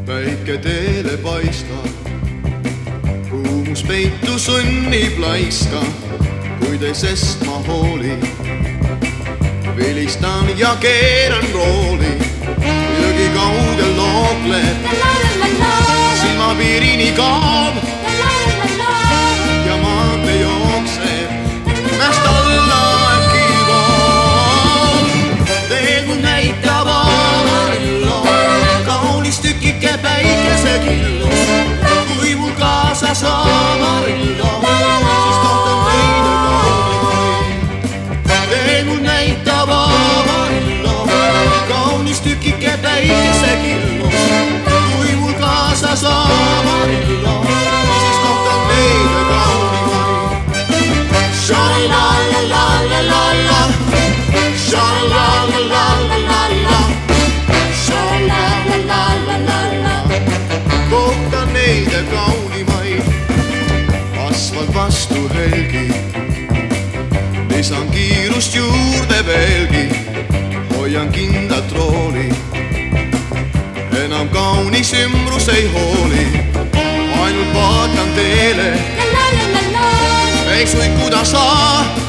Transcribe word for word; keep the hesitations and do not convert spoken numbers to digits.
päike teele paistab, kuumus peitu sunnib laiska, kuid ei sest ma hooli. Vilistan ja keeran rooli, jõgi kaugel lookleb, silmapiirini kaob ja maantee jookseb, mäest alla äkki voob. Teel mul näitab avarillo, kaunis tükike päikesekillus, kui mul kaasas avarillo, siis kohtan neile kaunimaid. Teel mul näitab avarillo, kaunis tükike päikesekillus, kui mul kaasas avarillo, siis kohtan neile kaunimaid. Sha-la-la-la-la-la-la, sha-la-la-la-la-la-la, sha-la-la-la-la-la-la, kohtan neile kaunimaid. Asfalt vastu helgi, lisan kiirust juurde veelgi, hoian kindlat rooli, enam kaunis ümbrus ei hooli, ainult vaatan teele, ei suikuda saa.